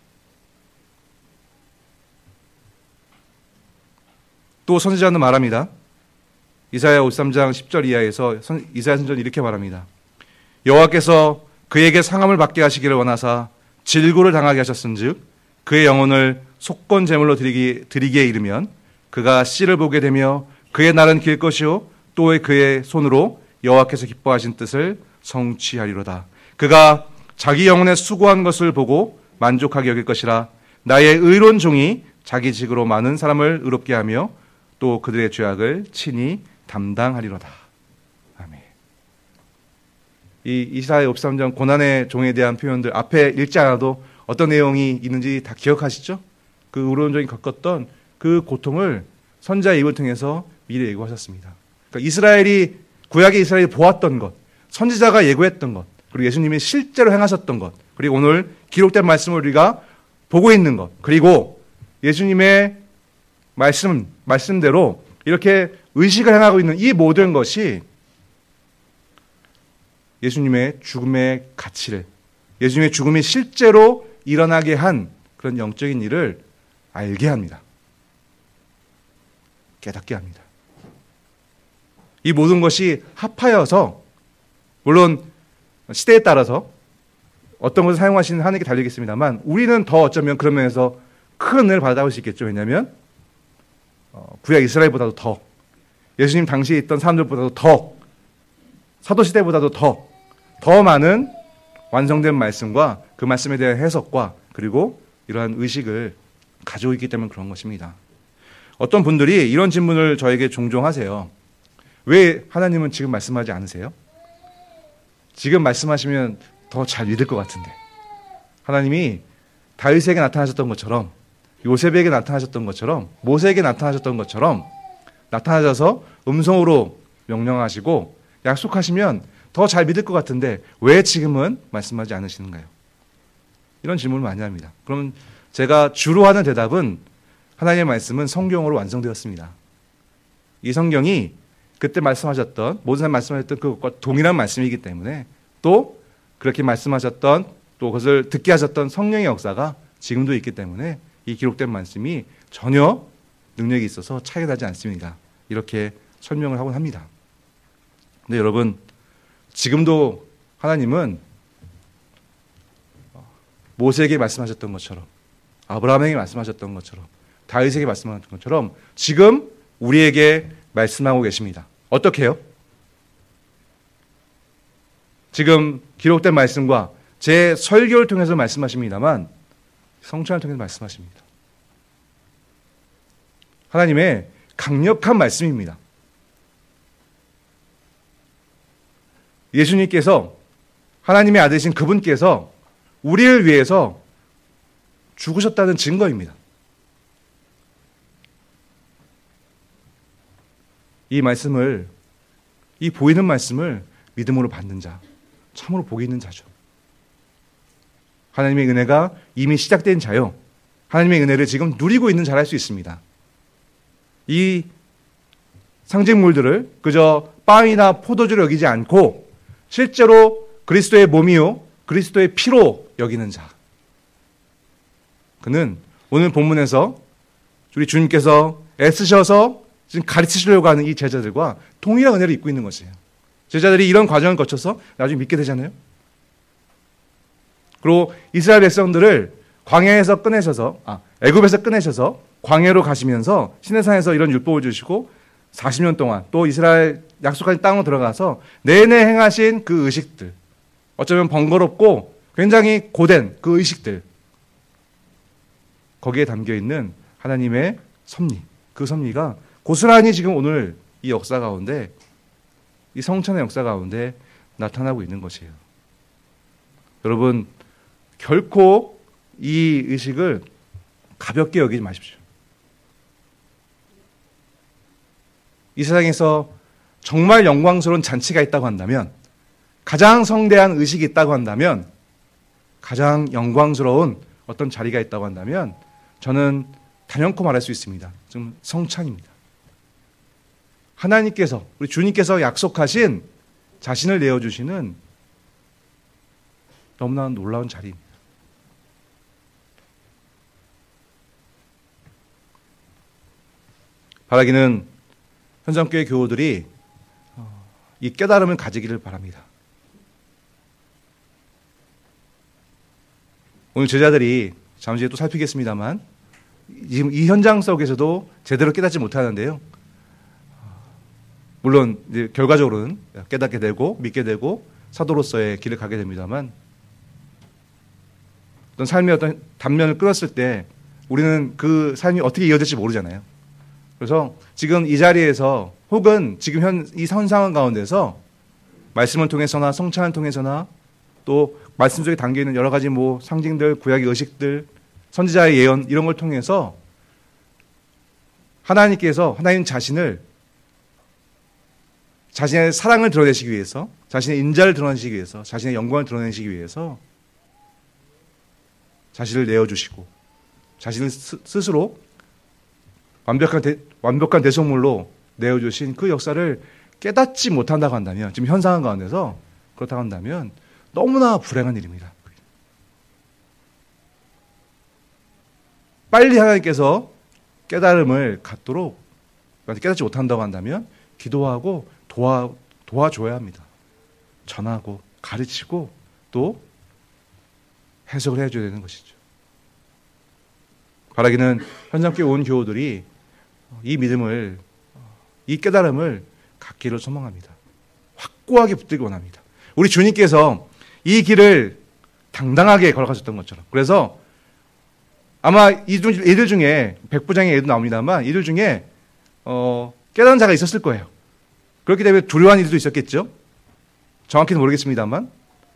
또 선지자는 말합니다. 이사야 53장 10절 이하에서 이사야 선지자는 이렇게 말합니다. 여호와께서 그에게 상함을 받게 하시기를 원하사 질고를 당하게 하셨은즉 그의 영혼을 속건 제물로 드리기에 이르면 그가 씨를 보게 되며 그의 날은 길 것이요 또 그의 손으로 여호와께서 기뻐하신 뜻을 성취하리로다. 그가 자기 영혼에 수고한 것을 보고 만족하게 여길 것이라. 나의 의로운 종이 자기 직으로 많은 사람을 의롭게 하며 또 그들의 죄악을 친히 담당하리로다. 아멘. 이 이사야 53장 고난의 종에 대한 표현들 앞에 읽지 않아도 어떤 내용이 있는지 다 기억하시죠? 그 의로운 종이 겪었던 그 고통을 선지자의 입을 통해서 미리 예고하셨습니다. 그러니까 이스라엘이 구약의 이스라엘이 보았던 것, 선지자가 예고했던 것, 그리고 예수님이 실제로 행하셨던 것, 그리고 오늘 기록된 말씀을 우리가 보고 있는 것, 그리고 예수님의 말씀대로 이렇게 의식을 행하고 있는 이 모든 것이 예수님의 죽음의 가치를, 예수님의 죽음이 실제로 일어나게 한 그런 영적인 일을 알게 합니다. 깨닫게 합니다. 이 모든 것이 합하여서, 물론 시대에 따라서 어떤 것을 사용하시는 하나님께 달리겠습니다만 우리는 더 어쩌면 그런 면에서 큰 은혜를 받아볼 수 있겠죠. 왜냐하면 구약 이스라엘보다도 더, 예수님 당시에 있던 사람들보다도 더, 사도시대보다도 더 많은 완성된 말씀과 그 말씀에 대한 해석과 그리고 이러한 의식을 가지고 있기 때문에 그런 것입니다. 어떤 분들이 이런 질문을 저에게 종종 하세요. 왜 하나님은 지금 말씀하지 않으세요? 지금 말씀하시면 더 잘 믿을 것 같은데. 하나님이 다윗에게 나타나셨던 것처럼, 요셉에게 나타나셨던 것처럼, 모세에게 나타나셨던 것처럼 나타나셔서 음성으로 명령하시고 약속하시면 더 잘 믿을 것 같은데 왜 지금은 말씀하지 않으시는가요? 이런 질문을 많이 합니다. 그러면 제가 주로 하는 대답은 하나님의 말씀은 성경으로 완성되었습니다. 이 성경이 그때 말씀하셨던, 모든 말씀하셨던 그것과 동일한 말씀이기 때문에 또 그렇게 말씀하셨던, 또 그것을 듣게 하셨던 성령의 역사가 지금도 있기 때문에 이 기록된 말씀이 전혀 능력이 있어서 차이가 나지 않습니다. 이렇게 설명을 하곤 합니다. 근데 여러분, 지금도 하나님은 모세에게 말씀하셨던 것처럼, 아브라함에게 말씀하셨던 것처럼, 다윗에게 말씀하셨던 것처럼 지금 우리에게 말씀하고 계십니다. 어떻게 해요? 지금 기록된 말씀과 제 설교를 통해서 말씀하십니다만 성찬을 통해서 말씀하십니다. 하나님의 강력한 말씀입니다. 예수님께서, 하나님의 아들이신 그분께서 우리를 위해서 죽으셨다는 증거입니다. 이 말씀을, 이 보이는 말씀을 믿음으로 받는 자, 참으로 복이 있는 자죠. 하나님의 은혜가 이미 시작된 자요, 하나님의 은혜를 지금 누리고 있는 자라 할 수 있습니다. 이 상징물들을 그저 빵이나 포도주로 여기지 않고 실제로 그리스도의 몸이요 그리스도의 피로 여기는 자, 그는 오늘 본문에서 우리 주님께서 애쓰셔서 지금 가르치시려고 하는 이 제자들과 동일한 은혜를 입고 있는 것이에요. 제자들이 이런 과정을 거쳐서 나중에 믿게 되잖아요. 그리고 이스라엘 백성들을 광야에서 꺼내셔서, 애굽에서 꺼내셔서 광야로 가시면서 시내산에서 이런 율법을 주시고 40년 동안 또 이스라엘 약속한 땅으로 들어가서 내내 행하신 그 의식들, 어쩌면 번거롭고 굉장히 고된 그 의식들, 거기에 담겨있는 하나님의 섭리, 그 섭리가 고스란히 지금 오늘 이 역사 가운데, 이 성찬의 역사 가운데 나타나고 있는 것이에요. 여러분, 결코 이 의식을 가볍게 여기지 마십시오. 이 세상에서 정말 영광스러운 잔치가 있다고 한다면, 가장 성대한 의식이 있다고 한다면, 가장 영광스러운 어떤 자리가 있다고 한다면 저는 단연코 말할 수 있습니다. 지금 성찬입니다. 하나님께서, 우리 주님께서 약속하신 자신을 내어주시는 너무나 놀라운 자리입니다. 바라기는 현장교회 교우들이 이 깨달음을 가지기를 바랍니다. 오늘 제자들이 잠시 후에 또 살피겠습니다만 지금 이 현장 속에서도 제대로 깨닫지 못하는데요. 물론 이제 결과적으로는 깨닫게 되고 믿게 되고 사도로서의 길을 가게 됩니다만, 어떤 삶의 어떤 단면을 끌었을 때 우리는 그 삶이 어떻게 이어질지 모르잖아요. 그래서 지금 이 자리에서 혹은 지금 이 상황 가운데서 말씀을 통해서나 성찬을 통해서나 또 말씀 속에 담겨있는 여러 가지 상징들, 구약의 의식들, 선지자의 예언 이런 걸 통해서 하나님 자신을, 자신의 사랑을 드러내시기 위해서, 자신의 인자를 드러내시기 위해서, 자신의 영광을 드러내시기 위해서 자신을 내어주시고 자신을 스스로 완벽한 대속물로 내어주신 그 역사를 깨닫지 못한다고 한다면, 지금 현 상황 가운데서 그렇다고 한다면 너무나 불행한 일입니다. 빨리 하나님께서 깨달음을 갖도록, 깨닫지 못한다고 한다면 기도하고 도와줘야 합니다. 전하고 가르치고 또 해석을 해줘야 되는 것이죠. 바라기는 현장교회 온 교우들이 이 믿음을, 이 깨달음을 갖기를 소망합니다. 확고하게 붙들기 원합니다. 우리 주님께서 이 길을 당당하게 걸어가셨던 것처럼. 그래서 아마 이들 중에, 백부장의 예도 나옵니다만 이들 중에 깨달은 자가 있었을 거예요. 그렇기 때문에 두려워하는 이들도 있었겠죠. 정확히는 모르겠습니다만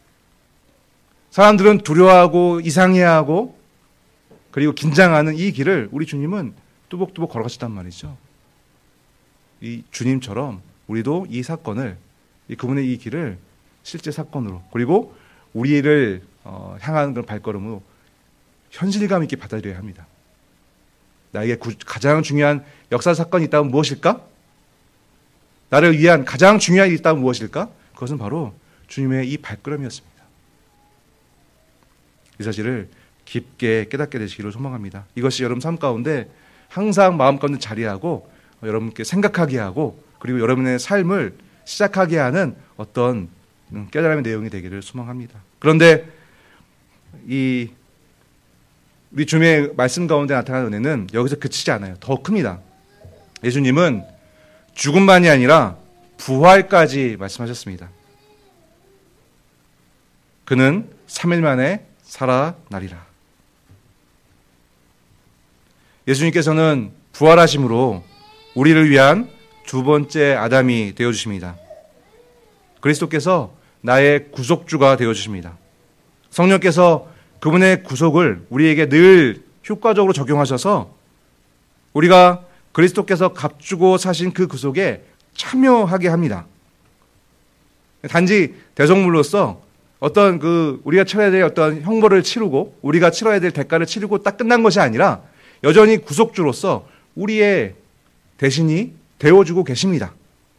사람들은 두려워하고 이상해하고 그리고 긴장하는 이 길을 우리 주님은 뚜벅뚜벅 걸어가셨단 말이죠. 이 주님처럼 우리도 이 사건을, 그분의 이 길을 실제 사건으로, 그리고 우리를 향하는 그런 발걸음으로 현실감 있게 받아들여야 합니다. 나에게 가장 중요한 역사 사건이 있다면 무엇일까? 나를 위한 가장 중요한 일이 있다면 무엇일까? 그것은 바로 주님의 이 발걸음이었습니다. 이 사실을 깊게 깨닫게 되시기를 소망합니다. 이것이 여러분 삶 가운데 항상 마음 가운데 자리하고 여러분께 생각하게 하고 그리고 여러분의 삶을 시작하게 하는 어떤 깨달음의 내용이 되기를 소망합니다. 그런데 우리 주님의 말씀 가운데 나타나는 은혜는 여기서 그치지 않아요. 더 큽니다. 예수님은 죽음만이 아니라 부활까지 말씀하셨습니다. 그는 3일 만에 살아나리라. 예수님께서는 부활하심으로 우리를 위한 두 번째 아담이 되어주십니다. 그리스도께서 나의 구속주가 되어주십니다. 성령께서 그분의 구속을 우리에게 늘 효과적으로 적용하셔서 우리가 그리스도께서 값주고 사신 그 구속에 참여하게 합니다. 단지 대속물로서 어떤 우리가 치러야 될 어떤 형벌을 치르고 우리가 치러야 될 대가를 치르고 딱 끝난 것이 아니라 여전히 구속주로서 우리의 대신이 되어주고 계십니다.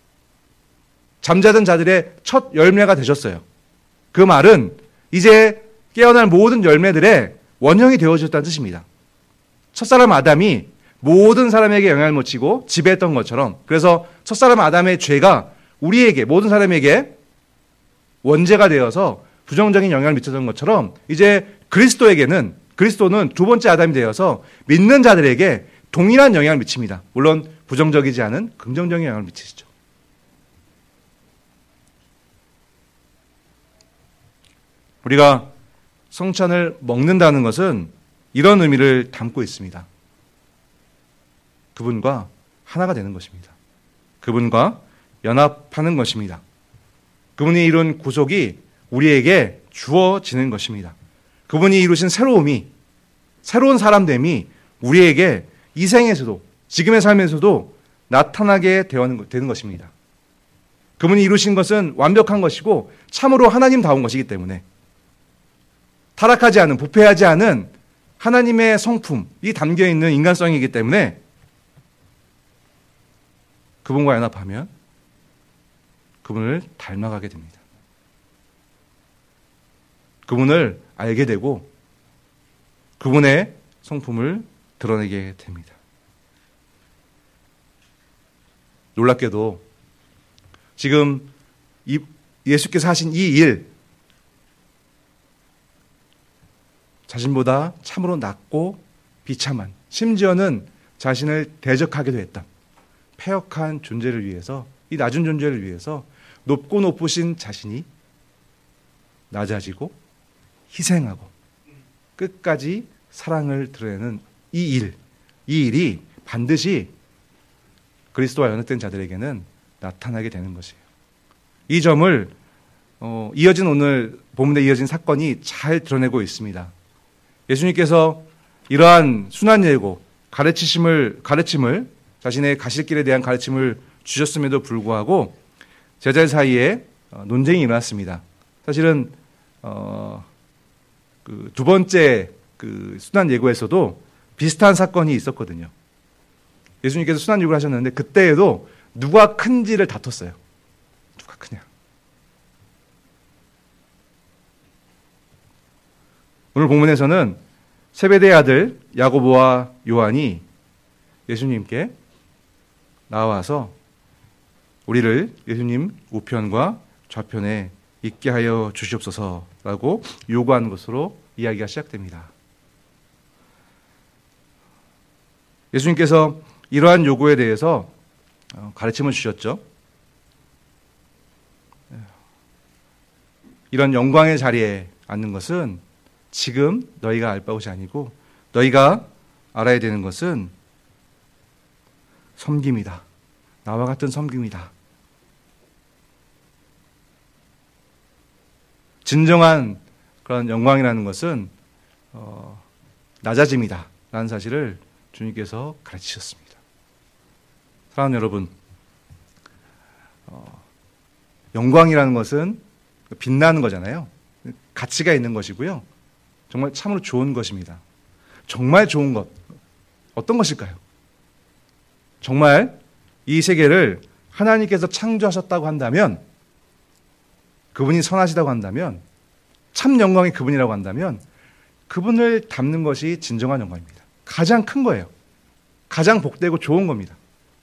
잠자던 자들의 첫 열매가 되셨어요. 그 말은 이제 깨어날 모든 열매들의 원형이 되어주셨다는 뜻입니다. 첫사람 아담이 모든 사람에게 영향을 미치고 지배했던 것처럼, 그래서 첫사람 아담의 죄가 우리에게, 모든 사람에게 원죄가 되어서 부정적인 영향을 미쳤던 것처럼 이제 그리스도는 두 번째 아담이 되어서 믿는 자들에게 동일한 영향을 미칩니다. 물론 부정적이지 않은 긍정적인 영향을 미치시죠. 우리가 성찬을 먹는다는 것은 이런 의미를 담고 있습니다. 그분과 하나가 되는 것입니다. 그분과 연합하는 것입니다. 그분이 이룬 구속이 우리에게 주어지는 것입니다. 그분이 이루신 새로움이, 새로운 사람됨이 우리에게 이 생에서도, 지금의 삶에서도 나타나게 되는 것입니다. 그분이 이루신 것은 완벽한 것이고 참으로 하나님다운 것이기 때문에 타락하지 않은, 부패하지 않은 하나님의 성품이 담겨있는 인간성이기 때문에 그분과 연합하면 그분을 닮아가게 됩니다. 그분을 알게 되고 그분의 성품을 드러내게 됩니다. 놀랍게도 지금 예수께서 하신 이 일, 자신보다 참으로 낮고 비참한, 심지어는 자신을 대적하기도 했던 패역한 존재를 위해서, 이 낮은 존재를 위해서 높고 높으신 자신이 낮아지고 희생하고 끝까지 사랑을 드러내는 이 일이 반드시 그리스도와 연합된 자들에게는 나타나게 되는 것이에요. 이 점을 이어진 오늘 본문에 이어진 사건이 잘 드러내고 있습니다. 예수님께서 이러한 순환 예고, 가르침을 자신의 가실 길에 대한 가르침을 주셨음에도 불구하고 제자들 사이에 논쟁이 일어났습니다. 사실은 그 두 번째 그 순환 예고에서도 비슷한 사건이 있었거든요. 예수님께서 순환 예고를 하셨는데 그때에도 누가 큰지를 다퉜어요. 누가 크냐. 오늘 본문에서는 세베대의 아들 야고보와 요한이 예수님께 나와서 우리를 예수님 우편과 좌편에 있게 하여 주시옵소서라고 요구하는 것으로 이야기가 시작됩니다. 예수님께서 이러한 요구에 대해서 가르침을 주셨죠. 이런 영광의 자리에 앉는 것은 지금 너희가 알 바것이 아니고 너희가 알아야 되는 것은 섬김이다. 나와 같은 섬김이다. 진정한 그런 영광이라는 것은 낮아짐이다 라는 사실을 주님께서 가르치셨습니다. 사랑하는 여러분, 영광이라는 것은 빛나는 거잖아요. 가치가 있는 것이고요. 정말 참으로 좋은 것입니다. 정말 좋은 것, 어떤 것일까요? 정말 이 세계를 하나님께서 창조하셨다고 한다면, 그분이 선하시다고 한다면, 참 영광이 그분이라고 한다면 그분을 닮는 것이 진정한 영광입니다. 가장 큰 거예요. 가장 복되고 좋은 겁니다.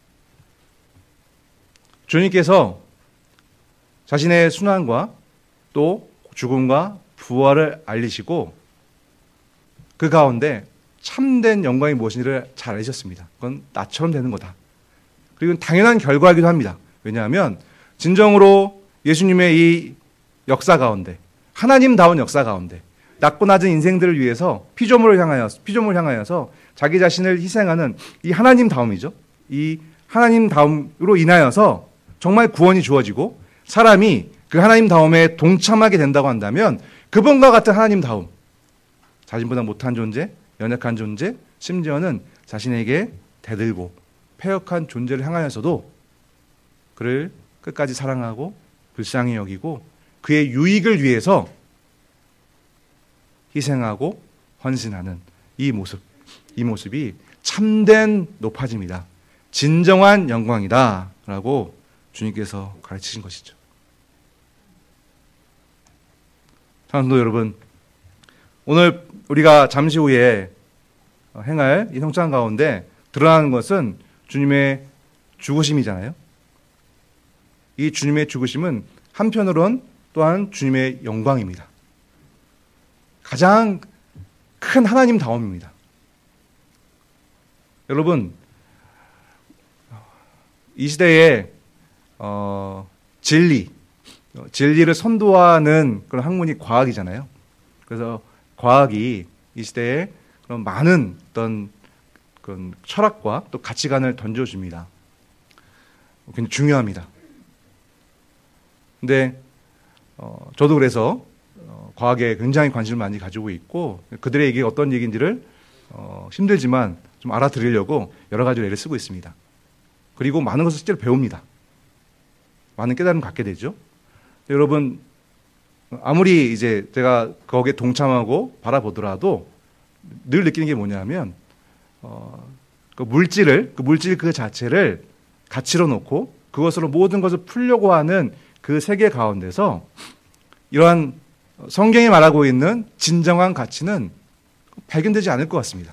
주님께서 자신의 순환과 또 죽음과 부활을 알리시고 그 가운데 참된 영광이 무엇인지를 잘 알리셨습니다. 그건 나처럼 되는 거다. 그리고 당연한 결과이기도 합니다. 왜냐하면 진정으로 예수님의 이 역사 가운데, 하나님다운 역사 가운데 낮고 낮은 인생들을 위해서 피조물을 향하여서 자기 자신을 희생하는 이 하나님다움이죠. 이 하나님다움으로 인하여서 정말 구원이 주어지고 사람이 그 하나님다움에 동참하게 된다고 한다면 그분과 같은 하나님다움, 자신보다 못한 존재, 연약한 존재, 심지어는 자신에게 대들고 패역한 존재를 향하여서도 그를 끝까지 사랑하고 불쌍히 여기고 그의 유익을 위해서 희생하고 헌신하는 이 모습이 참된 높아짐이다. 진정한 영광이다. 라고 주님께서 가르치신 것이죠. 사랑하는 여러분, 오늘 우리가 잠시 후에 행할 이 성찬 가운데 드러나는 것은 주님의 죽으심이잖아요. 이 주님의 죽으심은 한편으론 또한 주님의 영광입니다. 가장 큰 하나님다움입니다. 여러분, 이 시대에 진리, 진리를 선도하는 그런 학문이 과학이잖아요. 그래서 과학이 이 시대에 그런 많은 어떤 그런 철학과 또 가치관을 던져줍니다. 굉장히 중요합니다. 근데 저도 그래서 과학에 굉장히 관심을 많이 가지고 있고 그들의 얘기가 어떤 얘기인지를 힘들지만 좀 알아들으려고 여러 가지 애를 쓰고 있습니다. 그리고 많은 것을 실제로 배웁니다. 많은 깨달음을 갖게 되죠. 여러분 아무리 이제 제가 거기에 동참하고 바라보더라도 늘 느끼는 게 뭐냐면 그 물질 그 자체를 가치로 놓고 그것으로 모든 것을 풀려고 하는 그 세계 가운데서 이러한 성경이 말하고 있는 진정한 가치는 발견되지 않을 것 같습니다.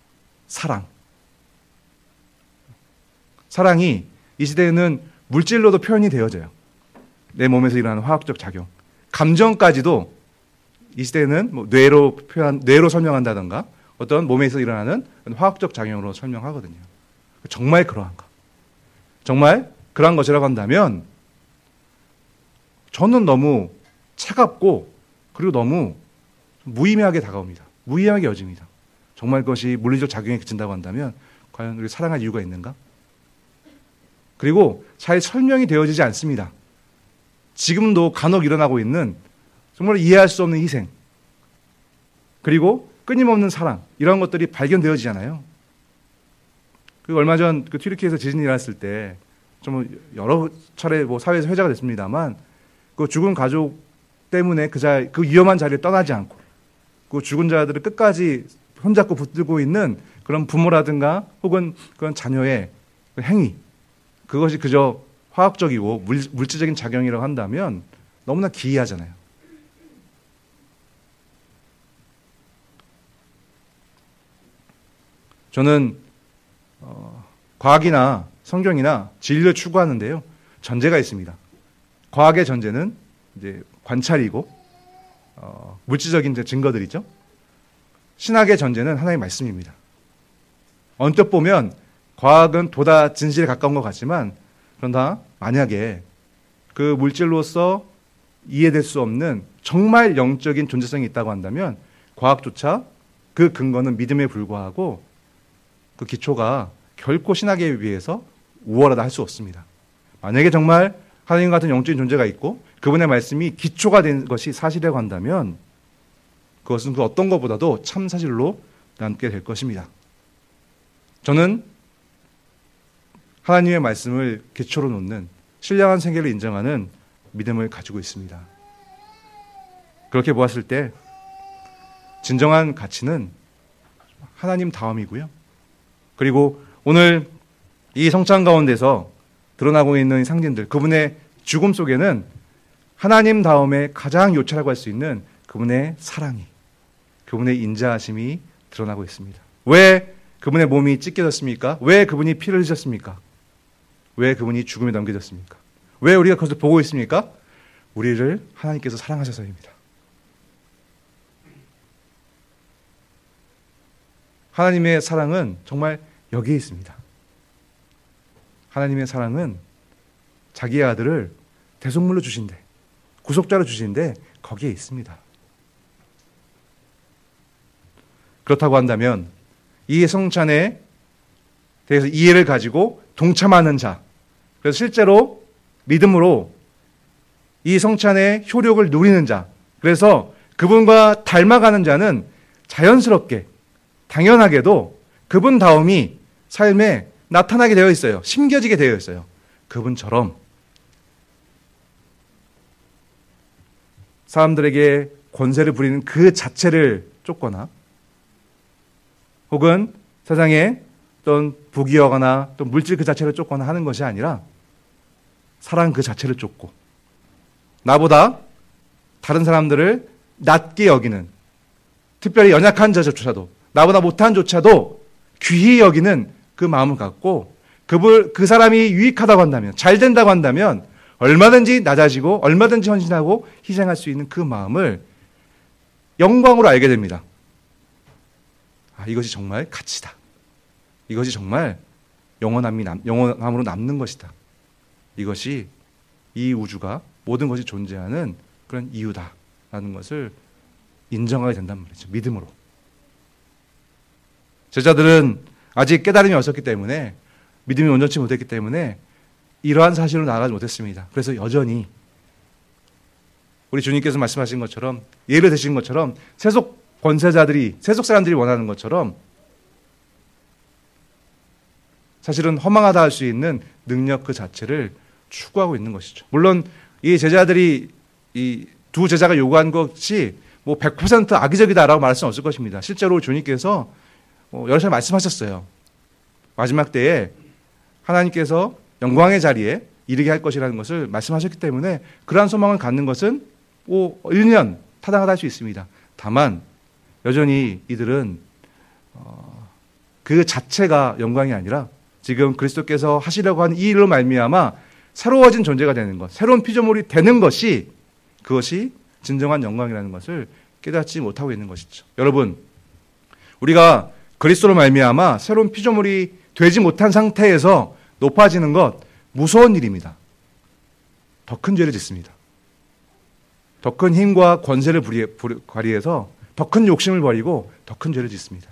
사랑이 이 시대에는 물질로도 표현이 되어져요. 내 몸에서 일어나는 화학적 작용. 감정까지도 이 시대에는 뭐 뇌로 설명한다던가 어떤 몸에서 일어나는 화학적 작용으로 설명하거든요. 정말 그러한가? 정말 그러한 것이라고 한다면 저는 너무 차갑고 그리고 너무 무의미하게 다가옵니다. 무의미하게 여집니다. 정말 그것이 물리적 작용에 그친다고 한다면 과연 우리 사랑할 이유가 있는가? 그리고 잘 설명이 되어지지 않습니다. 지금도 간혹 일어나고 있는 정말 이해할 수 없는 희생 그리고 끊임없는 사랑 이런 것들이 발견되어지잖아요. 그리고 얼마 전 그 튀르키예에서 지진이 일어났을 때 좀 여러 차례 뭐 사회에서 회자가 됐습니다만 그 죽은 가족 때문에 그 위험한 자리를 떠나지 않고 그 죽은 자들을 끝까지 손잡고 붙들고 있는 그런 부모라든가 혹은 그런 자녀의 그 행위 그것이 그저 화학적이고 물질적인 작용이라고 한다면 너무나 기이하잖아요. 저는 과학이나 성경이나 진리를 추구하는데요. 전제가 있습니다. 과학의 전제는 이제 관찰이고 물질적인 증거들이죠. 신학의 전제는 하나님의 말씀입니다. 언뜻 보면 과학은 보다 진실에 가까운 것 같지만 그러나 만약에 그 물질로서 이해될 수 없는 정말 영적인 존재성이 있다고 한다면 과학조차 그 근거는 믿음에 불과하고 그 기초가 결코 신학에 비해서 우월하다 할 수 없습니다. 만약에 정말 하나님 같은 영적인 존재가 있고 그분의 말씀이 기초가 된 것이 사실이라고 한다면 그것은 그 어떤 것보다도 참 사실로 남게 될 것입니다. 저는 하나님의 말씀을 기초로 놓는 신령한 세계를 인정하는 믿음을 가지고 있습니다. 그렇게 보았을 때 진정한 가치는 하나님 다음이고요. 그리고 오늘 이 성찬 가운데서 드러나고 있는 상징들, 그분의 죽음 속에는 하나님 다음에 가장 요체라고 할 수 있는 그분의 사랑이, 그분의 인자하심이 드러나고 있습니다. 왜 그분의 몸이 찢겨졌습니까? 왜 그분이 피를 흘리셨습니까? 왜 그분이 죽음에 넘겨졌습니까? 왜 우리가 그것을 보고 있습니까? 우리를 하나님께서 사랑하셔서입니다. 하나님의 사랑은 정말 여기에 있습니다. 하나님의 사랑은 자기의 아들을 대속물로 주신대, 구속자로 주신대 거기에 있습니다. 그렇다고 한다면 이 성찬에 대해서 이해를 가지고 동참하는 자, 그래서 실제로 믿음으로 이 성찬의 효력을 누리는 자, 그래서 그분과 닮아가는 자는 자연스럽게 당연하게도 그분 다음이 삶에 나타나게 되어 있어요. 심겨지게 되어 있어요. 그분처럼 사람들에게 권세를 부리는 그 자체를 쫓거나 혹은 세상에 어떤 부귀하거나 또 물질 그 자체를 쫓거나 하는 것이 아니라 사랑 그 자체를 쫓고 나보다 다른 사람들을 낮게 여기는, 특별히 연약한 자조차도 나보다 못한 조차도 귀히 여기는 그 마음을 갖고 그 사람이 유익하다고 한다면, 잘 된다고 한다면 얼마든지 낮아지고 얼마든지 헌신하고 희생할 수 있는 그 마음을 영광으로 알게 됩니다. 아, 이것이 정말 가치다. 이것이 정말 영원함으로 남는 것이다. 이것이 이 우주가 모든 것이 존재하는 그런 이유다라는 것을 인정하게 된단 말이죠. 믿음으로. 제자들은 아직 깨달음이 없었기 때문에, 믿음이 온전치 못했기 때문에 이러한 사실로 나아가지 못했습니다. 그래서 여전히 우리 주님께서 말씀하신 것처럼, 예를 드신 것처럼, 세속 권세자들이, 세속 사람들이 원하는 것처럼 사실은 허망하다 할 수 있는 능력 그 자체를 추구하고 있는 것이죠. 물론 이 제자들이, 이 두 제자가 요구한 것이 뭐 100% 악의적이다라고 말할 수는 없을 것입니다. 실제로 주님께서 여러 차례 말씀하셨어요. 마지막 때에 하나님께서 영광의 자리에 이르게 할 것이라는 것을 말씀하셨기 때문에 그러한 소망을 갖는 것은 일면 타당하다 할 수 있습니다. 다만 여전히 이들은 그 자체가 영광이 아니라 지금 그리스도께서 하시려고 하는 이 일로 말미암아 새로워진 존재가 되는 것, 새로운 피조물이 되는 것이, 그것이 진정한 영광이라는 것을 깨닫지 못하고 있는 것이죠. 여러분, 우리가 그리스도로 말미암아 새로운 피조물이 되지 못한 상태에서 높아지는 것, 무서운 일입니다. 더 큰 죄를 짓습니다. 더 큰 힘과 권세를 발휘해서 더 큰 욕심을 버리고 더 큰 죄를 짓습니다.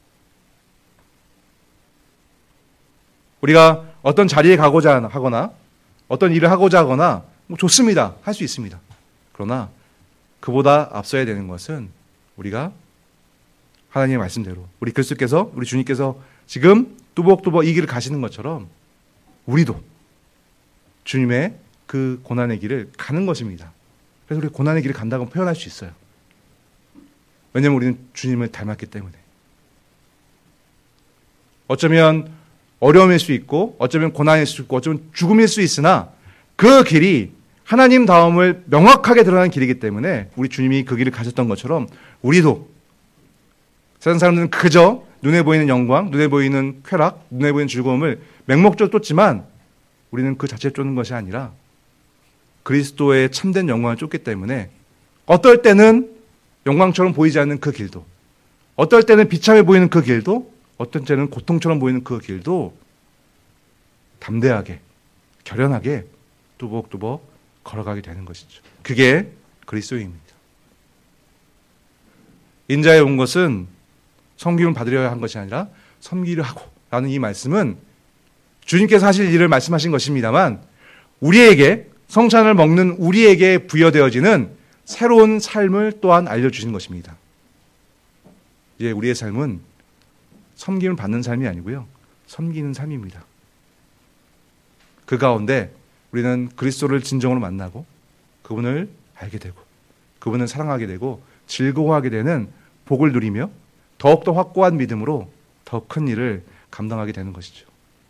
우리가 어떤 자리에 가고자 하거나 어떤 일을 하고자 하거나 좋습니다. 할 수 있습니다. 그러나 그보다 앞서야 되는 것은 우리가 하나님의 말씀대로, 우리 그리스도께서, 우리 주님께서 지금 뚜벅뚜벅 이 길을 가시는 것처럼 우리도 주님의 그 고난의 길을 가는 것입니다. 그래서 우리 고난의 길을 간다고 표현할 수 있어요. 왜냐하면 우리는 주님을 닮았기 때문에. 어쩌면 어려움일 수 있고, 어쩌면 고난일 수 있고, 어쩌면 죽음일 수 있으나 그 길이 하나님다움을 명확하게 드러나는 길이기 때문에 우리 주님이 그 길을 가셨던 것처럼 우리도, 세상 사람들은 그저 눈에 보이는 영광, 눈에 보이는 쾌락, 눈에 보이는 즐거움을 맹목적으로 쫓지만 우리는 그 자체를 쫓는 것이 아니라 그리스도의 참된 영광을 쫓기 때문에 어떨 때는 영광처럼 보이지 않는 그 길도, 어떨 때는 비참해 보이는 그 길도, 어떤 때는 고통처럼 보이는 그 길도 담대하게, 결연하게 뚜벅뚜벅 걸어가게 되는 것이죠. 그게 그리스도입니다. 인자에 온 것은 섬김을 받으려야 한 것이 아니라 섬기려 하고 라는 이 말씀은 주님께서 하실 일을 말씀하신 것입니다만 우리에게, 성찬을 먹는 우리에게 부여되어지는 새로운 삶을 또한 알려주신 것입니다. 이제 우리의 삶은 섬김을 받는 삶이 아니고요, 섬기는 삶입니다. 그 가운데 우리는 그리스도를 진정으로 만나고 그분을 알게 되고 그분을 사랑하게 되고 즐거워하게 되는 복을 누리며 더욱더 확고한 믿음으로 더 큰 일을 감당하게 되는 것이죠.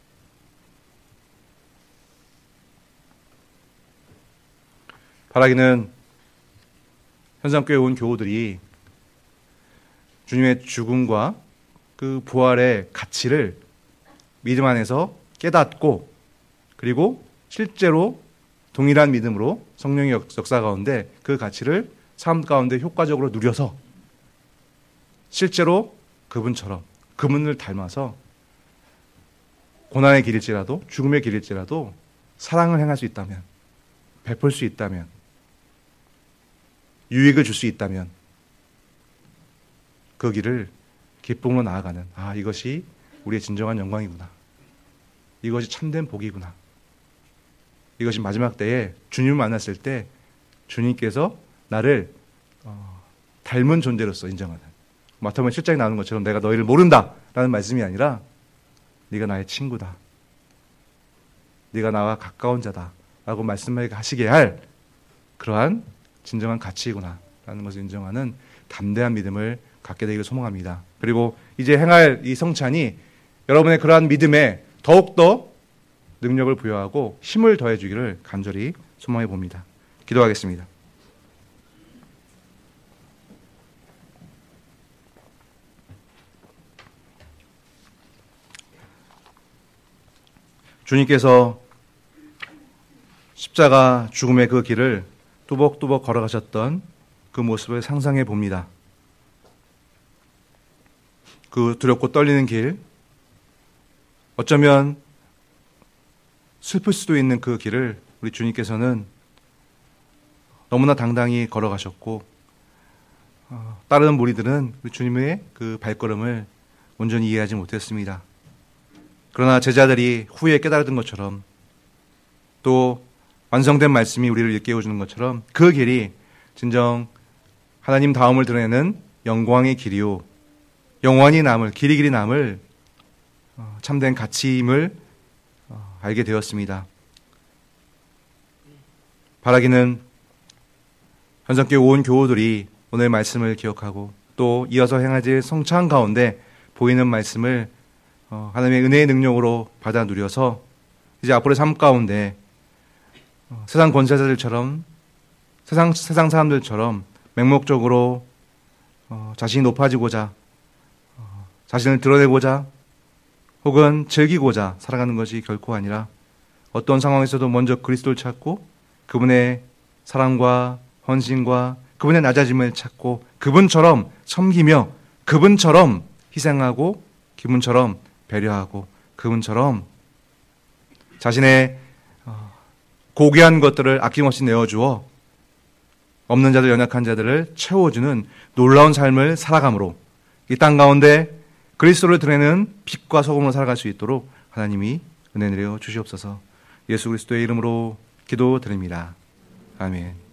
바라기는 현상교회에 온 교우들이 주님의 죽음과 그 부활의 가치를 믿음 안에서 깨닫고, 그리고 실제로 동일한 믿음으로 성령의 역사 가운데 그 가치를 삶 가운데 효과적으로 누려서 실제로 그분처럼, 그분을 닮아서 고난의 길일지라도 죽음의 길일지라도 사랑을 행할 수 있다면, 베풀 수 있다면, 유익을 줄 수 있다면 그 길을 기쁨으로 나아가는, 이것이 우리의 진정한 영광이구나, 이것이 참된 복이구나, 이것이 마지막 때에 주님을 만났을 때 주님께서 나를 닮은 존재로서 인정하는, 마태복음 7장에 나오는 것처럼 내가 너희를 모른다라는 말씀이 아니라 네가 나의 친구다, 네가 나와 가까운 자다라고 말씀하시게 할 그러한 진정한 가치이구나 라는 것을 인정하는 담대한 믿음을 갖게 되기를 소망합니다. 그리고 이제 행할 이 성찬이 여러분의 그러한 믿음에 더욱더 능력을 부여하고 힘을 더해 주기를 간절히 소망해 봅니다. 기도하겠습니다. 주님께서 십자가 죽음의 그 길을 뚜벅뚜벅 걸어가셨던 그 모습을 상상해 봅니다. 그 두렵고 떨리는 길, 어쩌면 슬플 수도 있는 그 길을 우리 주님께서는 너무나 당당히 걸어가셨고 따르는 무리들은 주님의 그 발걸음을 온전히 이해하지 못했습니다. 그러나 제자들이 후에 깨달은 것처럼 또 완성된 말씀이 우리를 일깨워주는 것처럼 그 길이 진정 하나님 다움을 드러내는 영광의 길이요 영원히 남을 길이 남을 참된 가치임을 알게 되었습니다. 바라기는 현성교회 온 교우들이 오늘 말씀을 기억하고 또 이어서 행하실 성찬 가운데 보이는 말씀을 하나님의 은혜의 능력으로 받아 누려서 이제 앞으로의 삶 가운데 세상 권세자들처럼 세상 사람들처럼 맹목적으로 자신이 높아지고자 자신을 드러내고자 혹은 즐기고자 살아가는 것이 결코 아니라 어떤 상황에서도 먼저 그리스도를 찾고 그분의 사랑과 헌신과 그분의 낮아짐을 찾고 그분처럼 섬기며 그분처럼 희생하고 그분처럼 배려하고 그분처럼 자신의 고귀한 것들을 아낌없이 내어주어 없는 자들 연약한 자들을 채워주는 놀라운 삶을 살아감으로 이 땅 가운데 그리스도를 드러내는 빛과 소금으로 살아갈 수 있도록 하나님이 은혜 내려 주시옵소서. 예수 그리스도의 이름으로 기도드립니다. 아멘.